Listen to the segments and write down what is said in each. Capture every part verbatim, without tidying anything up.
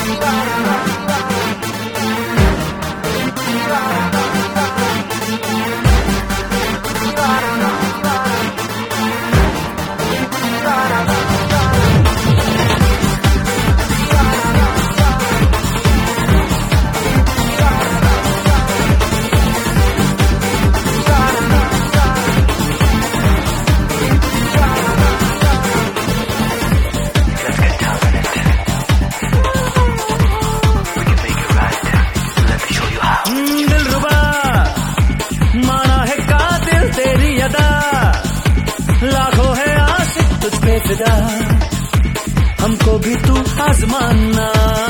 लाखों है आशिक तुझ पे फिदा, हमको भी तू आजमाना।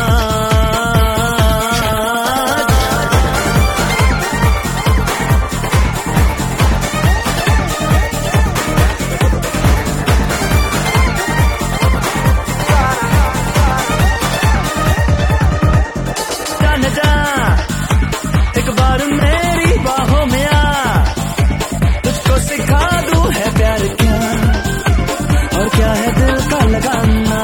जाने जा एक बार मेरी बाहों में आ, तुझको सिखा दूं है प्यार क्या और क्या है दिल का लगाना।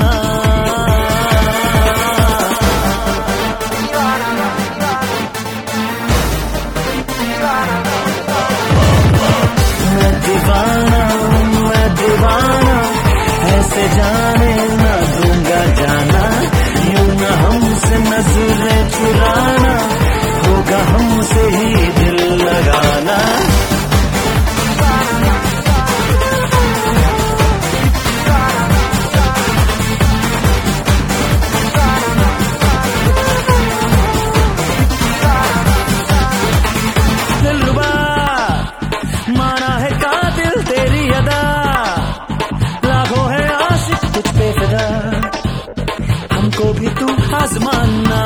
मैं दीवाना मैं दीवाना ऐसे जाने ना दूंगा जाना, यूं ना हमसे नजरें चुराना, होगा हमसे ही दिल लगाना। माना है कातिल तेरी अदा, लाखों है आशिक तुझ पे फिदा, हमको भी तू आजमाना।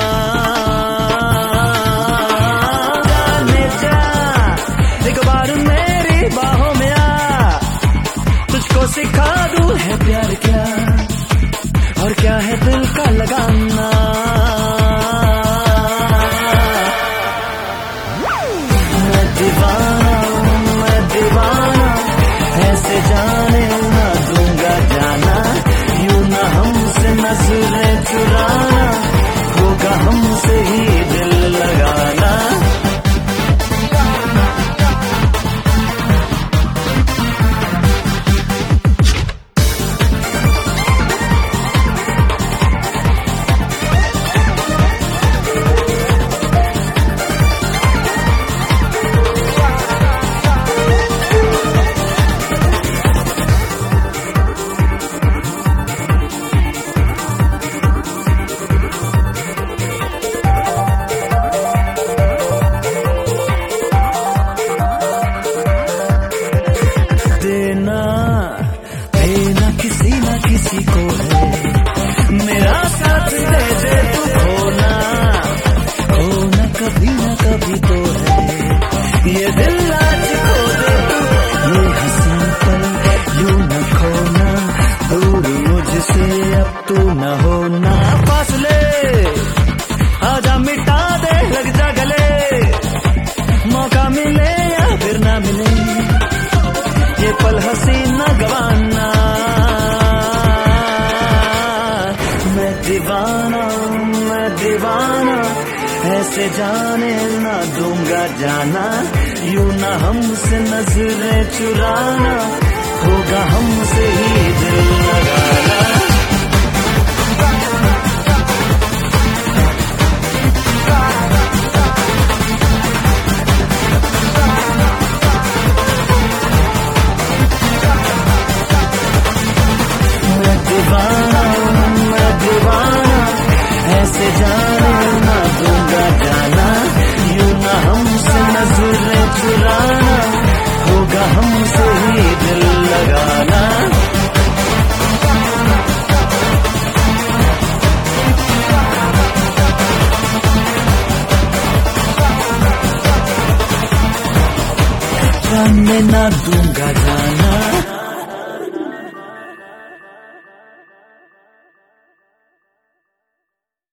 जाने जा एक बार मेरी बाहों में आ, तुझको सिखा दूं है प्यार क्या और क्या है दिल का लगाना। मैं दीवाना मैं दीवाना ऐसे जाने ना दूंगा जाना, यूं ना हमसे नजरें चुराना, होगा हमसे ही दिल लगाना। देना देना किसी ना किसी को है, मेरा साथ दे दे तू, खोना खोना कभी ना कभी तो है, ये दिल आज खो दे तू, ये हंसी पल यूं न खोना, दूर मुझसे अब तू न होना। फासले आजा मिटा दे लग जा गले, मौका मिले या फिर ना मिले, ये पल हसीना गवाना। मैं दीवाना मैं दीवाना ऐसे जाने ना दूंगा जाना, यूं ना हमसे नजरें चुराना, होगा हमसे ही दिल लगाना। दीवाना मैं दीवाना ऐसे जाने ना दूंगा जाना, यूं ना हमसे नजरें चुराना, होगा हमसे ही दिल लगाना। जाने ना दूंगा जाना।